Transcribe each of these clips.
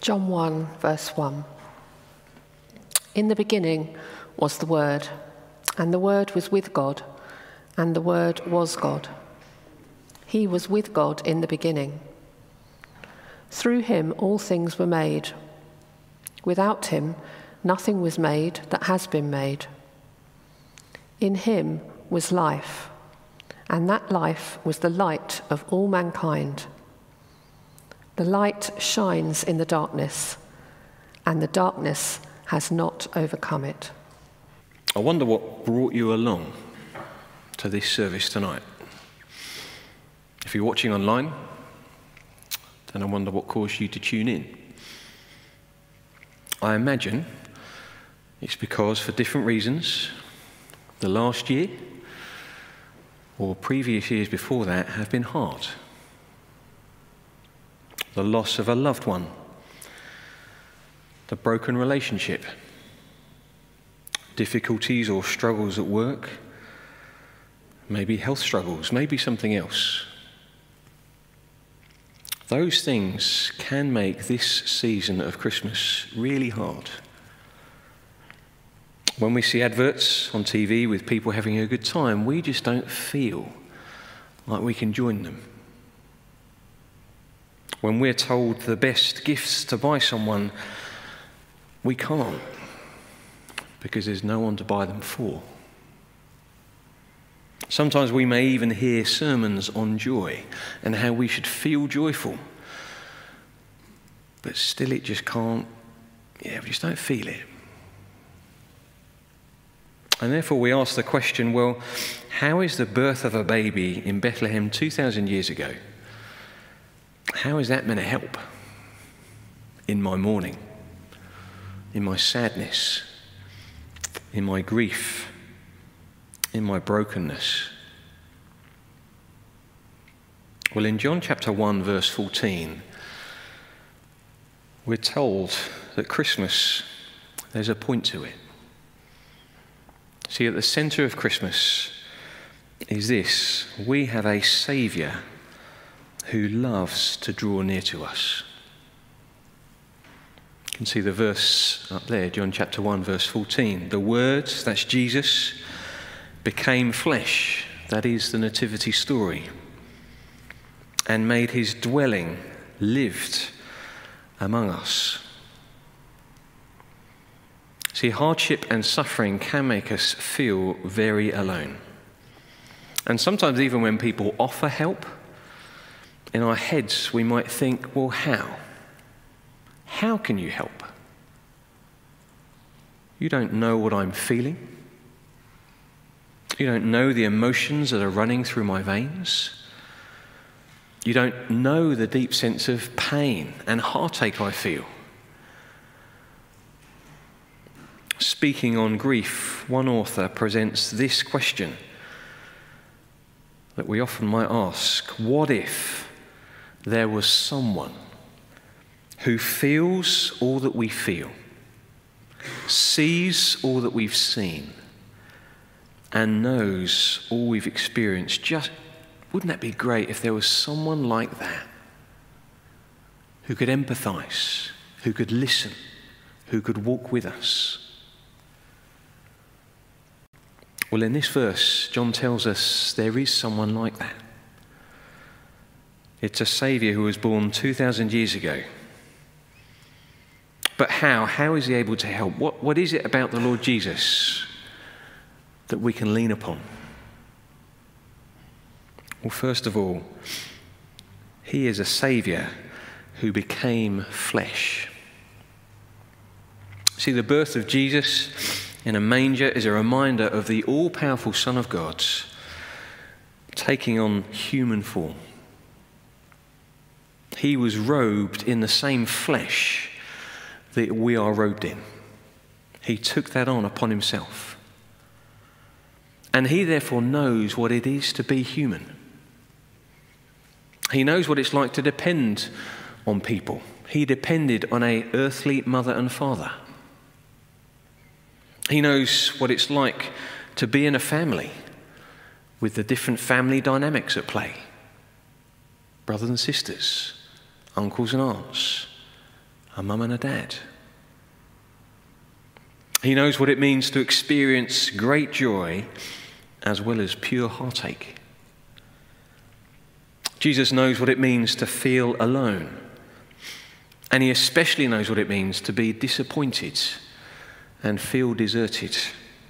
John 1, verse 1. In the beginning was the Word, and the Word was with God, and the Word was God. He was with God in the beginning. Through him all things were made. Without him nothing was made that has been made. In him was life, and that life was the light of all mankind. The light shines in the darkness, and the darkness has not overcome it. I wonder what brought you along to this service tonight. If you're watching online, then I wonder what caused you to tune in. I imagine it's because, for different reasons, the last year or previous years before that have been hard. The loss of a loved one, the broken relationship, difficulties or struggles at work, maybe health struggles, maybe something else. Those things can make this season of Christmas really hard. When we see adverts on TV with people having a good time, we just don't feel like we can join them. When we're told the best gifts to buy someone, we can't, because there's no one to buy them for. Sometimes we may even hear sermons on joy and how we should feel joyful, but still it just can't, we just don't feel it. And therefore we ask the question, well, how is the birth of a baby in Bethlehem 2,000 years ago, how is that meant to help in my mourning, in my sadness, in my grief, in my brokenness? Well, in John chapter 1, verse 14, we're told that Christmas, there's a point to it. See, at the centre of Christmas is this: we have a Saviour who loves to draw near to us. You can see the verse up there, John chapter 1, verse 14. The Word, that's Jesus, became flesh, that is the nativity story, and made his dwelling, lived among us. See, hardship and suffering can make us feel very alone. And sometimes even when people offer help, in our heads we might think, well, how? How can you help? You don't know what I'm feeling. You don't know the emotions that are running through my veins. You don't know the deep sense of pain and heartache I feel. Speaking on grief, one author presents this question that we often might ask: what if there was someone who feels all that we feel, sees all that we've seen, and knows all we've experienced? Wouldn't that be great if there was someone like that who could empathize, who could listen, who could walk with us? Well, in this verse, John tells us there is someone like that. It's a Saviour who was born 2,000 years ago. But how? How is he able to help? What is it about the Lord Jesus that we can lean upon? Well, first of all, he is a Saviour who became flesh. See, the birth of Jesus in a manger is a reminder of the all-powerful Son of God taking on human form. He was robed in the same flesh that we are robed in. He took that on upon himself. And he therefore knows what it is to be human. He knows what it's like to depend on people. He depended on an earthly mother and father. He knows what it's like to be in a family with the different family dynamics at play. Brothers and sisters, uncles and aunts, a mum and a dad. He knows what it means to experience great joy as well as pure heartache. Jesus knows what it means to feel alone. And he especially knows what it means to be disappointed and feel deserted.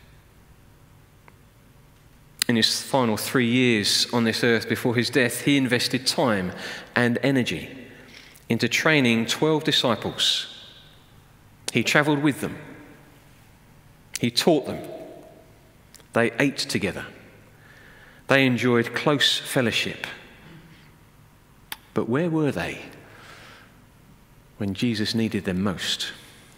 In his final 3 years on this earth before his death, he invested time and energy into training 12 disciples. He travelled with them. He taught them. They ate together. They enjoyed close fellowship. But where were they when Jesus needed them most?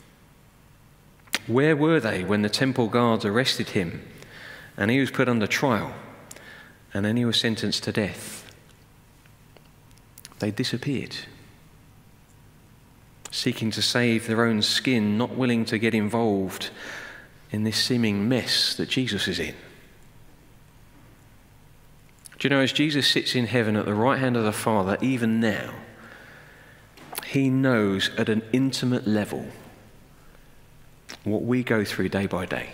Where were they when the temple guards arrested him and he was put under trial and then he was sentenced to death? They disappeared, seeking to save their own skin, not willing to get involved in this seeming mess that Jesus is in. Do you know, as Jesus sits in heaven at the right hand of the Father, even now, he knows at an intimate level what we go through day by day.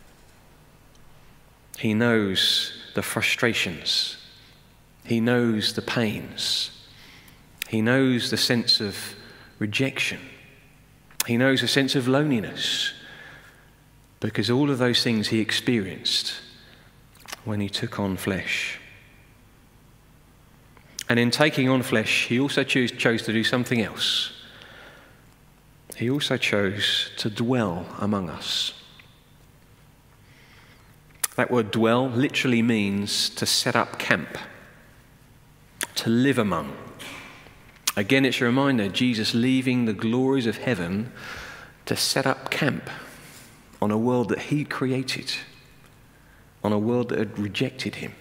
He knows the frustrations. He knows the pains. He knows the sense of rejection. He knows a sense of loneliness, because all of those things he experienced when he took on flesh. And in taking on flesh, he also chose to do something else. He also chose to dwell among us. That word dwell literally means to set up camp, to live among. Again, it's a reminder, Jesus leaving the glories of heaven to set up camp on a world that he created, on a world that had rejected him.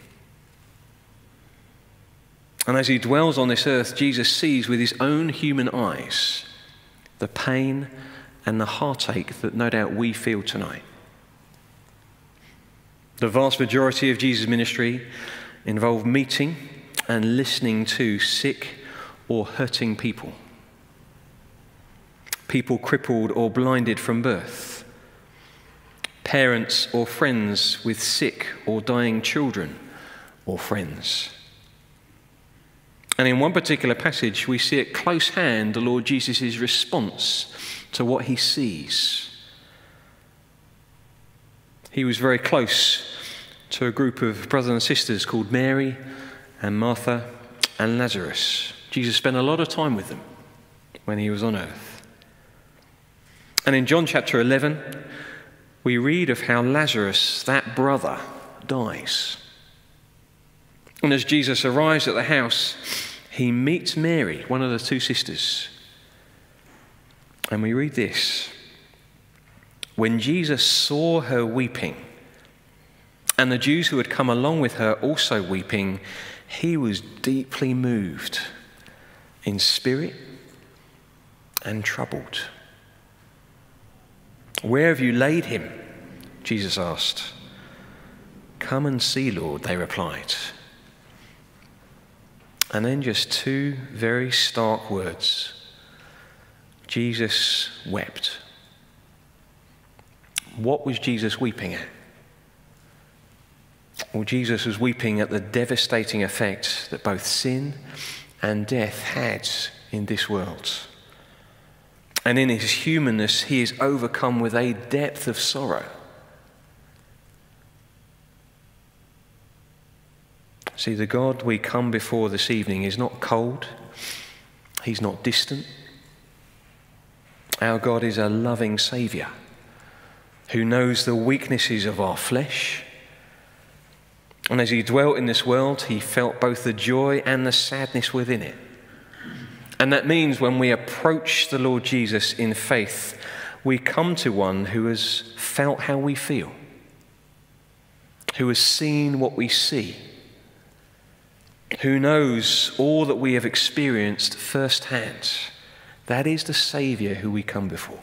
And as he dwells on this earth, Jesus sees with his own human eyes the pain and the heartache that no doubt we feel tonight. The vast majority of Jesus' ministry involved meeting and listening to sick or hurting people. People crippled or blinded from birth. Parents or friends with sick or dying children or friends. And in one particular passage, we see at close hand the Lord Jesus' response to what he sees. He was very close to a group of brothers and sisters called Mary and Martha and Lazarus. Jesus spent a lot of time with them when he was on earth. And in John chapter 11, we read of how Lazarus, that brother, dies. And as Jesus arrives at the house, he meets Mary, one of the two sisters. And we read this: when Jesus saw her weeping, and the Jews who had come along with her also weeping, he was deeply moved in spirit and troubled. "Where have you laid him?" Jesus asked. "Come and see, Lord," they replied. And then just two very stark words. Jesus wept. What was Jesus weeping at? Well, Jesus was weeping at the devastating effect that both sin and death had in this world. And in his humanness, he is overcome with a depth of sorrow. See, the God we come before this evening is not cold. He's not distant. Our God is a loving Saviour who knows the weaknesses of our flesh. And as he dwelt in this world, he felt both the joy and the sadness within it. And that means when we approach the Lord Jesus in faith, we come to one who has felt how we feel, who has seen what we see, who knows all that we have experienced firsthand. That is the Saviour who we come before.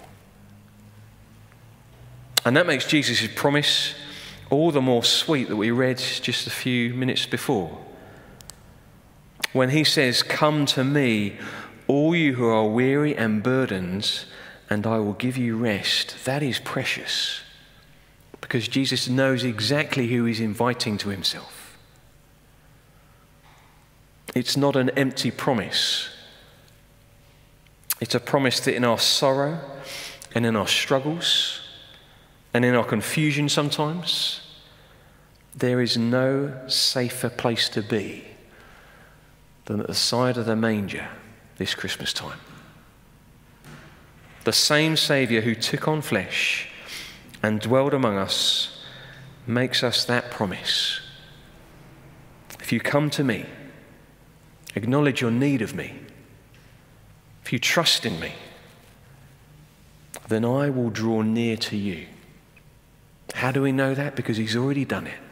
And that makes Jesus' promise all the more sweet that we read just a few minutes before. When he says, "Come to me, all you who are weary and burdened, and I will give you rest. That is precious, because Jesus knows exactly who he's inviting to himself. It's not an empty promise. It's a promise that in our sorrow and in our struggles and in our confusion sometimes, there is no safer place to be than at the side of the manger this Christmas time. The same Saviour who took on flesh and dwelled among us makes us that promise. If you come to me, acknowledge your need of me, if you trust in me, then I will draw near to you. How do we know that? Because he's already done it.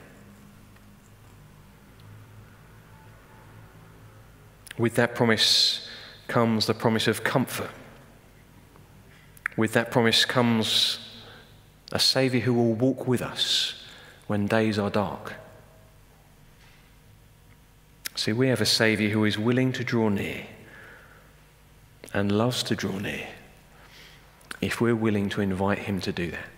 With that promise comes the promise of comfort. With that promise comes a Saviour who will walk with us when days are dark. See, we have a Saviour who is willing to draw near and loves to draw near if we're willing to invite him to do that.